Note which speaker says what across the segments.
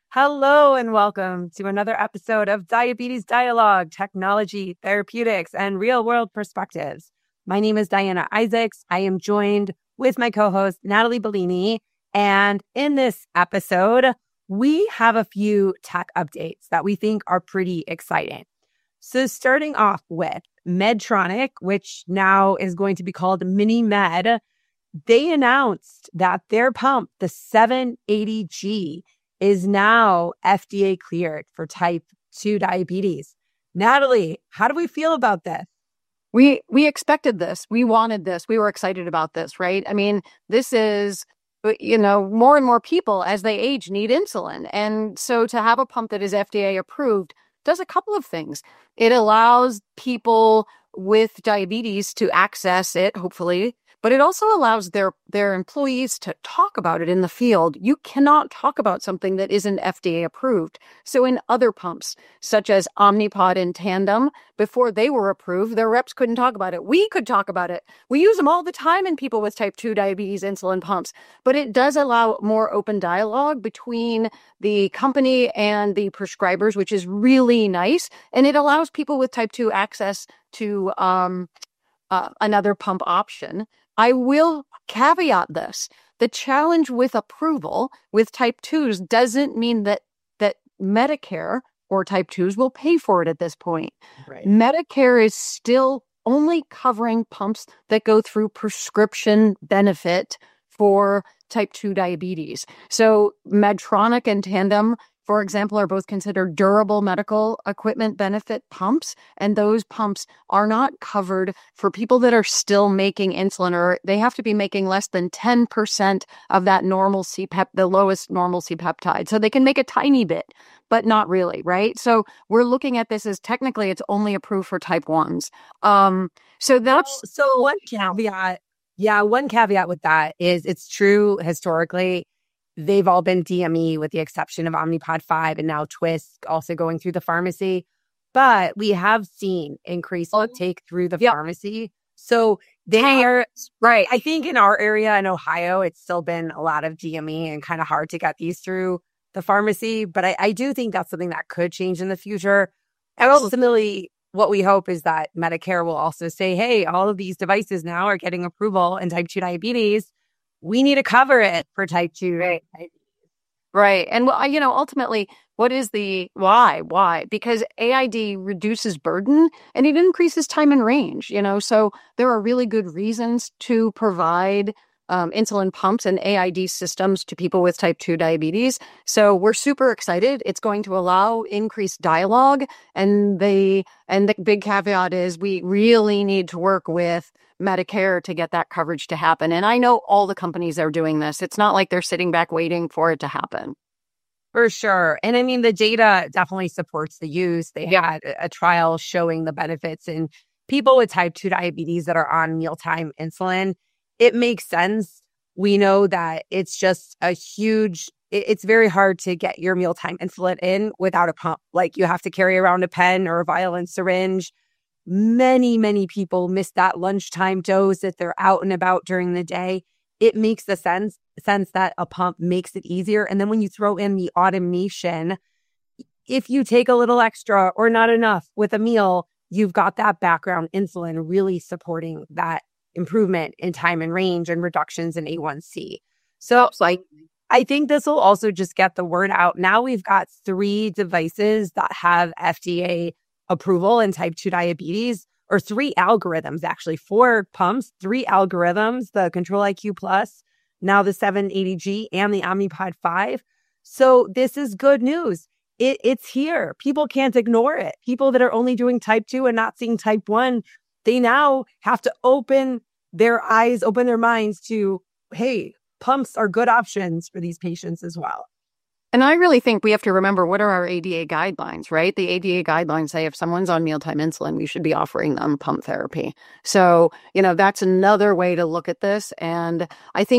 Speaker 1: Hello and welcome to another episode of Diabetes Dialogue, Technology, Therapeutics, and Real-World Perspectives. My name is Diana Isaacs. I am joined with my co-host, Natalie Bellini. And in this episode, we have a few tech updates that we think are pretty exciting. So starting off with Medtronic, which now is going to be called MiniMed, they announced that their pump, the 780G, is now FDA cleared for type 2 diabetes. Natalie, how do we feel about this?
Speaker 2: We expected this. We wanted this. We were excited about this, right? I mean, this is, more and more people as they age need insulin. And so to have a pump that is FDA approved does a couple of things. It allows people with diabetes to access it, hopefully, but it also allows their employees to talk about it in the field. You cannot talk about something that isn't FDA approved. So in other pumps, such as Omnipod and Tandem, before they were approved, their reps couldn't talk about it. We could talk about it. We use them all the time in people with type 2 diabetes insulin pumps. But it does allow more open dialogue between the company and the prescribers, which is really nice. And it allows people with type 2 access to another pump option. I will caveat this. The challenge with approval with type 2s doesn't mean that Medicare or type 2s will pay for it at this point.
Speaker 1: Right.
Speaker 2: Medicare is still only covering pumps that go through prescription benefit for type 2 diabetes. So Medtronic and Tandem, for example, are both considered durable medical equipment benefit pumps. And those pumps are not covered for people that are still making insulin, or they have to be making less than 10% of that normal C-pep, the lowest normal C-peptide. So they can make a tiny bit, but not really, right? So we're looking at this as technically it's only approved for type 1s.
Speaker 1: So one caveat. Yeah, one caveat with that is it's true historically. They've all been DME with the exception of Omnipod 5 and now Twist also going through the pharmacy. But we have seen increased uptake through the pharmacy. So they are, right. I think in our area in Ohio, it's still been a lot of DME and kind of hard to get these through the pharmacy. But I do think that's something that could change in the future. And ultimately, what we hope is that Medicare will also say, hey, all of these devices now are getting approval in type 2 diabetes. We need to cover it for type 2.
Speaker 2: Right. And, ultimately, what is the why? Why? Because AID reduces burden and it increases time and range, so there are really good reasons to provide insulin pumps and AID systems to people with type 2 diabetes. So we're super excited. It's going to allow increased dialogue. And the big caveat is we really need to work with Medicare to get that coverage to happen. And I know all the companies are doing this. It's not like they're sitting back waiting for it to happen.
Speaker 1: For sure. And I mean, the data definitely supports the use. They had a trial showing the benefits in people with type 2 diabetes that are on mealtime insulin. It makes sense. We know that it's just it's very hard to get your mealtime insulin in without a pump. Like you have to carry around a pen or a vial and syringe. Many, many people miss that lunchtime dose if they're out and about during the day. It makes the sense that a pump makes it easier. And then when you throw in the automation, if you take a little extra or not enough with a meal, you've got that background insulin really supporting that improvement in time and range and reductions in A1C. So I think this will also just get the word out. Now we've got 3 devices that have FDA approval in type 2 diabetes, or 3 algorithms, actually 4 pumps, 3 algorithms, the Control-IQ Plus, now the 780G and the Omnipod 5. So this is good news. It's here. People can't ignore it. People that are only doing type 2 and not seeing type 1, they now have to open their eyes, open their minds to, hey, pumps are good options for these patients as well.
Speaker 2: And I really think we have to remember, what are our ADA guidelines, right? The ADA guidelines say if someone's on mealtime insulin, we should be offering them pump therapy. So, that's another way to look at this. And I think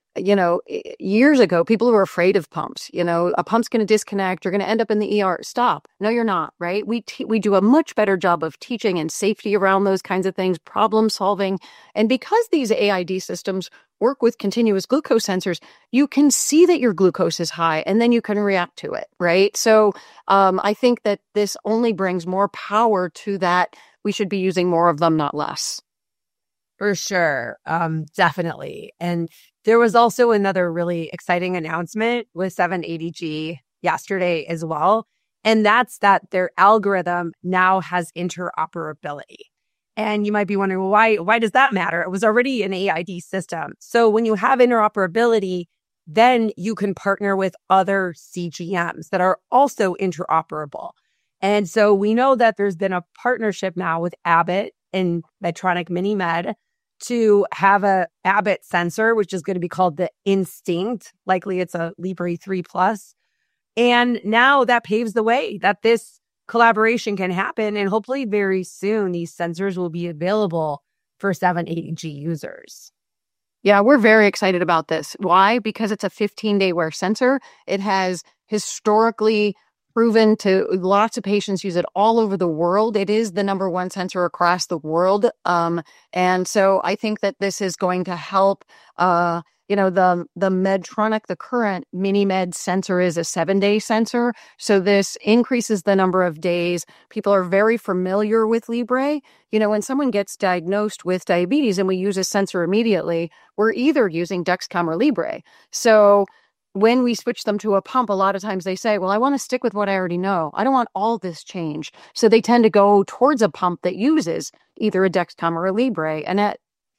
Speaker 2: years ago, people were afraid of pumps. A pump's going to disconnect. You're going to end up in the ER. Stop. No, you're not, right? We do a much better job of teaching and safety around those kinds of things, problem solving. And because these AID systems work with continuous glucose sensors, you can see that your glucose is high and then you can react to it, right? So I think that this only brings more power to that. We should be using more of them, not less.
Speaker 1: For sure. Definitely. And there was also another really exciting announcement with 780G yesterday as well. And that's that their algorithm now has interoperability. And you might be wondering, well, why does that matter? It was already an AID system. So when you have interoperability, then you can partner with other CGMs that are also interoperable. And so we know that there's been a partnership now with Abbott and Medtronic MiniMed to have a Abbott sensor, which is going to be called the Instinct. Likely it's a Libre 3 Plus. And now that paves the way that this collaboration can happen. And hopefully very soon, these sensors will be available for 780G users.
Speaker 2: Yeah, we're very excited about this. Why? Because it's a 15-day wear sensor. It has historically proven to lots of patients use it all over the world. It is the number one sensor across the world. And so I think that this is going to help, the Medtronic, the current MiniMed sensor is a 7-day sensor. So this increases the number of days. People are very familiar with Libre. When someone gets diagnosed with diabetes and we use a sensor immediately, we're either using Dexcom or Libre. So when we switch them to a pump, a lot of times they say, well, I want to stick with what I already know. I don't want all this change. So they tend to go towards a pump that uses either a Dexcom or a Libre. And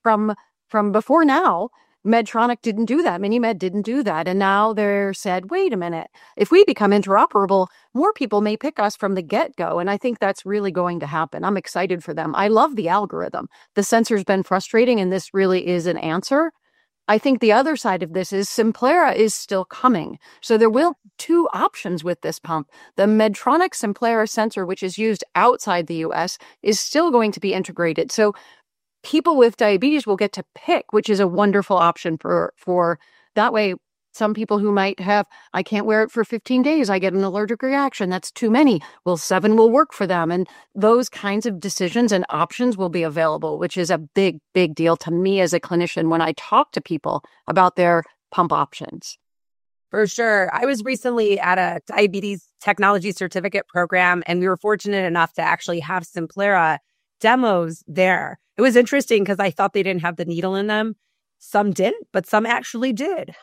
Speaker 2: from before now, Medtronic didn't do that. MiniMed didn't do that. And now they're said, wait a minute, if we become interoperable, more people may pick us from the get-go. And I think that's really going to happen. I'm excited for them. I love the algorithm. The sensor's been frustrating, and this really is an answer. I think the other side of this is Simplera is still coming. So there will be 2 options with this pump. The Medtronic Simplera sensor, which is used outside the US, is still going to be integrated. So people with diabetes will get to pick, which is a wonderful option for that way. Some people who might have, I can't wear it for 15 days. I get an allergic reaction. That's too many. Well, 7 will work for them. And those kinds of decisions and options will be available, which is a big, big deal to me as a clinician when I talk to people about their pump options.
Speaker 1: For sure. I was recently at a diabetes technology certificate program, and we were fortunate enough to actually have Simplera demos there. It was interesting because I thought they didn't have the needle in them. Some didn't, but some actually did.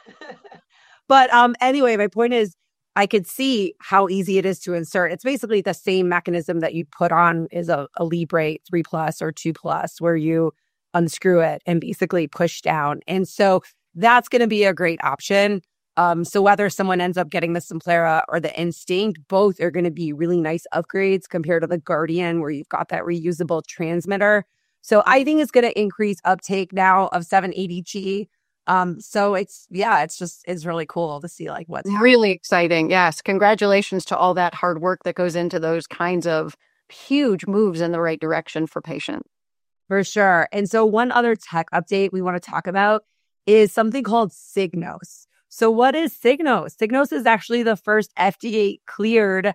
Speaker 1: But anyway, my point is I could see how easy it is to insert. It's basically the same mechanism that you put on is a Libre 3 Plus or 2 Plus, where you unscrew it and basically push down. And so that's going to be a great option. So whether someone ends up getting the Simplera or the Instinct, both are going to be really nice upgrades compared to the Guardian, where you've got that reusable transmitter. So I think it's going to increase uptake now of 780G. So it's really cool to see what's happening.
Speaker 2: Really exciting. Yes. Congratulations to all that hard work that goes into those kinds of huge moves in the right direction for patients.
Speaker 1: For sure. And so one other tech update we want to talk about is something called Signos. So what is Signos? Signos is actually the first FDA cleared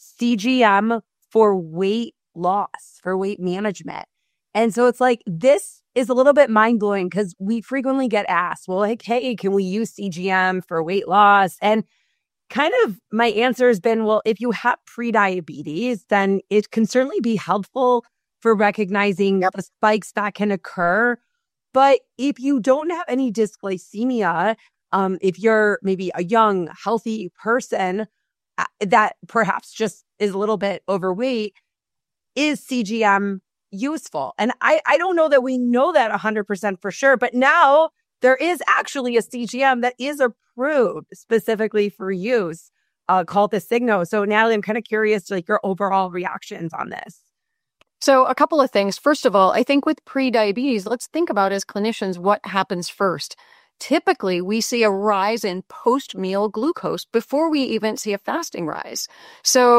Speaker 1: CGM for weight loss, for weight management. And so it's this is a little bit mind-blowing because we frequently get asked, well, hey, can we use CGM for weight loss? And kind of my answer has been, well, if you have prediabetes, then it can certainly be helpful for recognizing the spikes that can occur. But if you don't have any dysglycemia, if you're maybe a young, healthy person that perhaps just is a little bit overweight, is CGM useful? And I don't know that we know that 100% for sure, but now there is actually a CGM that is approved specifically for use called the Signos. So Natalie, I'm kind of curious to your overall reactions on this.
Speaker 2: So a couple of things. First of all, I think with prediabetes, let's think about as clinicians what happens first. Typically, we see a rise in post-meal glucose before we even see a fasting rise. So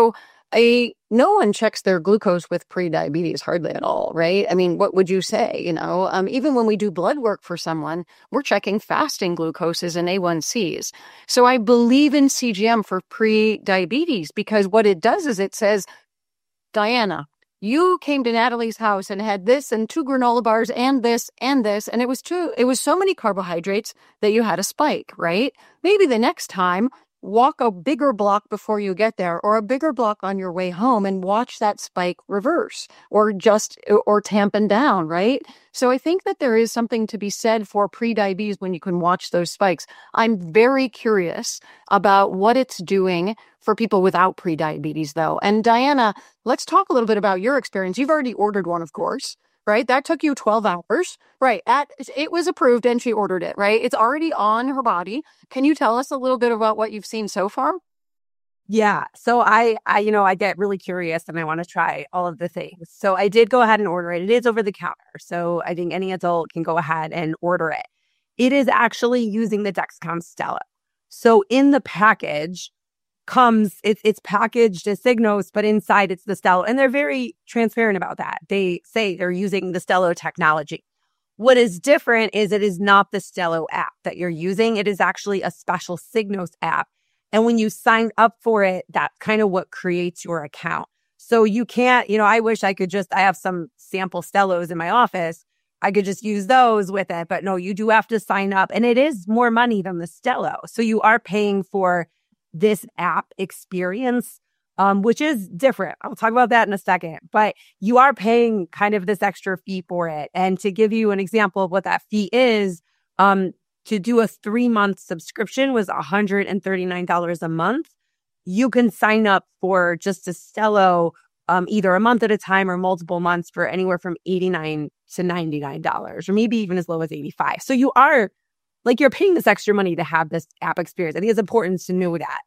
Speaker 2: No one checks their glucose with pre-diabetes hardly at all, right? I mean, what would you say? Even when we do blood work for someone, we're checking fasting glucoses and A1Cs. So I believe in CGM for pre-diabetes because what it does is it says, Diana, you came to Natalie's house and had this and 2 granola bars and this, and it was so many carbohydrates that you had a spike, right? Maybe the next time, walk a bigger block before you get there or a bigger block on your way home and watch that spike reverse or tampen down, right? So I think that there is something to be said for pre-diabetes when you can watch those spikes. I'm very curious about what it's doing for people without pre-diabetes though. And Diana, let's talk a little bit about your experience. You've already ordered one, of course. Right? That took you 12 hours. Right. It was approved and she ordered it, right? It's already on her body. Can you tell us a little bit about what you've seen so far?
Speaker 1: Yeah. So I get really curious and I want to try all of the things. So I did go ahead and order it. It is over the counter. So I think any adult can go ahead and order it. It is actually using the Dexcom Stelo. So in the package it's packaged as Signos, but inside it's the Stelo. And they're very transparent about that. They say they're using the Stelo technology. What is different is it is not the Stelo app that you're using. It is actually a special Signos app. And when you sign up for it, that's kind of what creates your account. So you can't, I wish I have some sample Stelos in my office. I could just use those with it. But no, you do have to sign up. And it is more money than the Stelo. So you are paying for this app experience, which is different. I'll talk about that in a second, but you are paying kind of this extra fee for it. And to give you an example of what that fee is, to do a 3-month subscription was $139 a month. You can sign up for just a Stelo, either a month at a time or multiple months for anywhere from $89 to $99, or maybe even as low as $85. So you are you're paying this extra money to have this app experience. I think it's important to know that.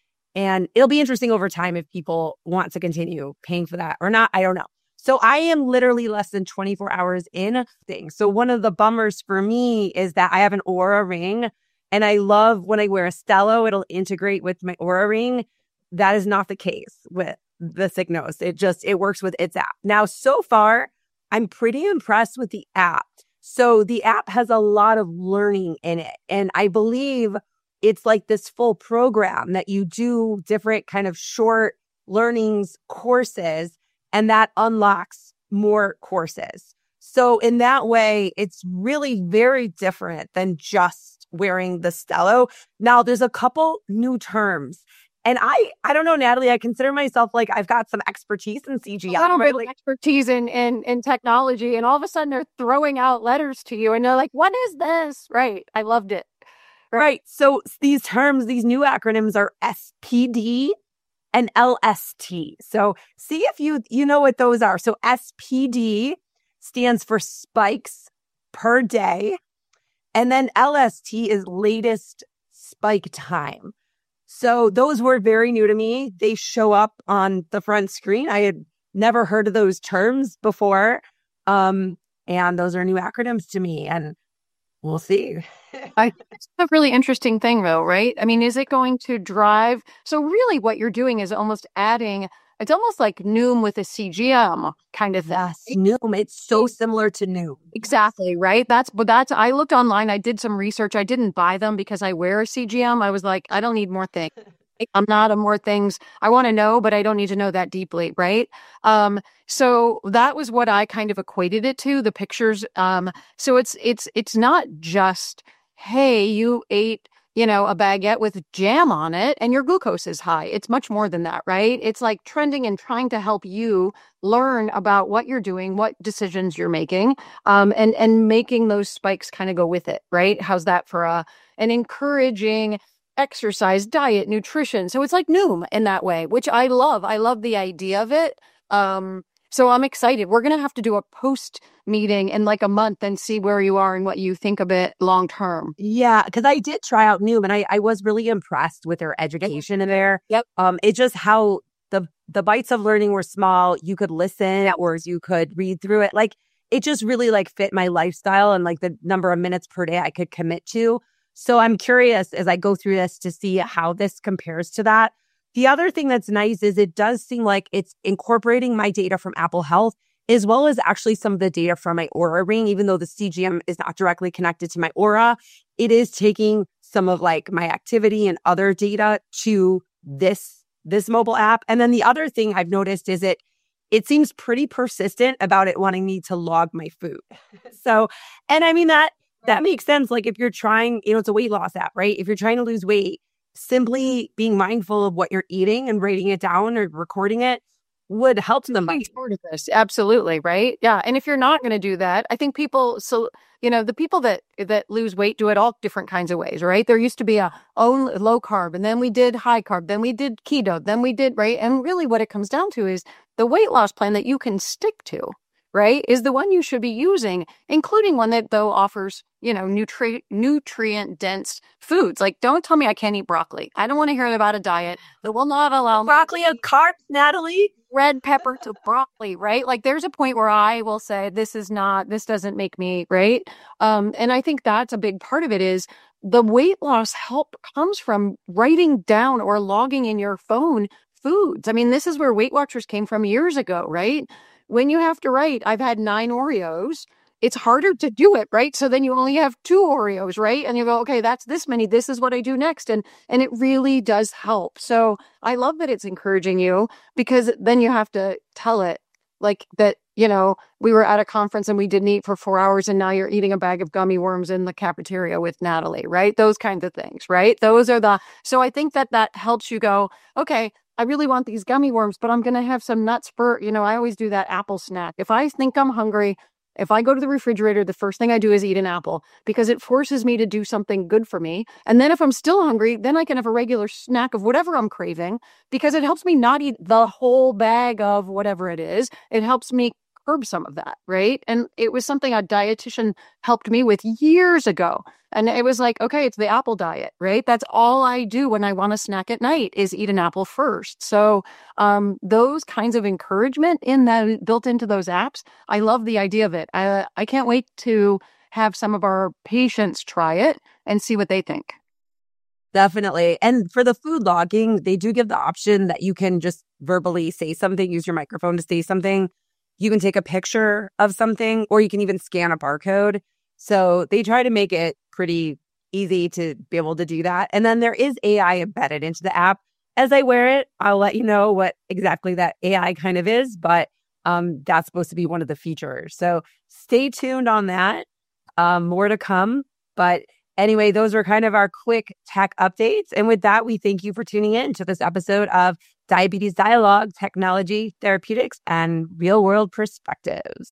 Speaker 1: And it'll be interesting over time if people want to continue paying for that or not. I don't know. So I am literally less than 24 hours in thing. So one of the bummers for me is that I have an Oura ring and I love when I wear a Stelo, it'll integrate with my Oura ring. That is not the case with the Signos. It works with its app. Now, so far, I'm pretty impressed with the app. So the app has a lot of learning in it. And I believe it's like this full program that you do different kind of short learnings courses, and that unlocks more courses. So in that way, it's really very different than just wearing the Stelo. Now, there's a couple new terms. And I don't know, Natalie, I consider myself I've got some expertise in CGM.
Speaker 2: A little bit of expertise in technology. And all of a sudden they're throwing out letters to you and they're like, what is this? Right. I loved it.
Speaker 1: Right. So these terms, these new acronyms are SPD and LST. So see if you know what those are. So SPD stands for spikes per day. And then LST is latest spike time. So those were very new to me. They show up on the front screen. I had never heard of those terms before. And those are new acronyms to me. And we'll see.
Speaker 2: It's a really interesting thing, though, right? I mean, is it going to drive? So really what you're doing is almost adding, it's almost like Noom with a CGM kind of thing.
Speaker 1: Yes, Noom. It's so similar to Noom.
Speaker 2: Exactly, right? I looked online. I did some research. I didn't buy them because I wear a CGM. I was like, I don't need more things. I'm not a more things. I want to know, but I don't need to know that deeply, right? So that was what I kind of equated it to, the pictures. So it's not just, hey, you ate, a baguette with jam on it and your glucose is high. It's much more than that, right? It's like trending and trying to help you learn about what you're doing, what decisions you're making, and making those spikes kind of go with it, right? How's that for an encouraging exercise, diet, nutrition? So it's like Noom in that way, which I love. I love the idea of it. So I'm excited. We're going to have to do a post meeting in a month and see where you are and what you think of it long term.
Speaker 1: Yeah, because I did try out Noom and I was really impressed with their education in there.
Speaker 2: Yep.
Speaker 1: It's just how the bites of learning were small. You could listen or you could read through it. It just really fit my lifestyle and the number of minutes per day I could commit to. So I'm curious as I go through this to see how this compares to that. The other thing that's nice is it does seem like it's incorporating my data from Apple Health as well as actually some of the data from my Aura Ring. Even though the CGM is not directly connected to my Aura, it is taking some of like my activity and other data to this mobile app. And then the other thing I've noticed is it seems pretty persistent about it wanting me to log my food. So, and I mean that makes sense. Like if you're trying, it's a weight loss app, right? If you're trying to lose weight, simply being mindful of what you're eating and writing it down or recording it would help them.
Speaker 2: Part of this, absolutely, right? Yeah, and if you're not going to do that, I think people. So the people that lose weight do it all different kinds of ways, right? There used to be a low carb, and then we did high carb, then we did keto, then we did right. And really, what it comes down to is the weight loss plan that you can stick to, right, is the one you should be using, including one that though offers nutrient dense foods. Like, don't tell me I can't eat broccoli. I don't want to hear about a diet that will not allow
Speaker 1: broccoli a carb, Natalie.
Speaker 2: Red pepper to broccoli, right? Like there's a point where I will say, this doesn't make me, right? And I think that's a big part of it is the weight loss help comes from writing down or logging in your phone foods. I mean, this is where Weight Watchers came from years ago, right? When you have to write, I've had 9 Oreos, it's harder to do it, right? So then you only have 2 Oreos, right? And you go, okay, that's this many. This is what I do next. And it really does help. So I love that it's encouraging you because then you have to tell it like that, we were at a conference and we didn't eat for 4 hours and now you're eating a bag of gummy worms in the cafeteria with Natalie, right? Those kinds of things, right? So I think that helps you go, okay, I really want these gummy worms, but I'm going to have some nuts for, I always do that apple snack. If I think I'm hungry, if I go to the refrigerator, the first thing I do is eat an apple because it forces me to do something good for me. And then if I'm still hungry, then I can have a regular snack of whatever I'm craving because it helps me not eat the whole bag of whatever it is. It helps me curb some of that, right? And it was something a dietitian helped me with years ago. And it was like, okay, it's the apple diet, right? That's all I do when I want a snack at night is eat an apple first. So those kinds of encouragement built into those apps, I love the idea of it. I can't wait to have some of our patients try it and see what they think.
Speaker 1: Definitely. And for the food logging, they do give the option that you can just verbally say something, use your microphone to say something. You can take a picture of something, or you can even scan a barcode. So they try to make it pretty easy to be able to do that. And then there is AI embedded into the app. As I wear it, I'll let you know what exactly that AI kind of is, but that's supposed to be one of the features. So stay tuned on that. More to come. But anyway, those were kind of our quick tech updates. And with that, we thank you for tuning in to this episode of Diabetes Dialogue, Technology, Therapeutics, and Real World Perspectives.